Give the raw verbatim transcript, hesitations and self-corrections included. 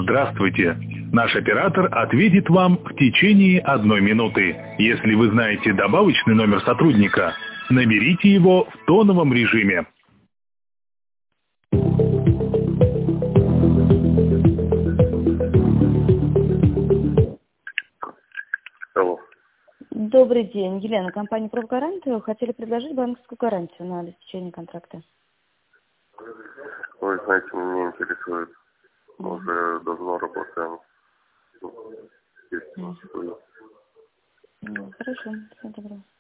Здравствуйте. Наш оператор ответит вам в течение одной минуты. Если вы знаете добавочный номер сотрудника, наберите его в тоновом режиме. Алло. Добрый день, Елена, компания «Профгарантия». Хотели предложить банковскую гарантию на обеспечение контракта. Вы знаете, меня интересует. Мы уже давно работаем. Есть, Mm. Ну, хорошо, всего доброго.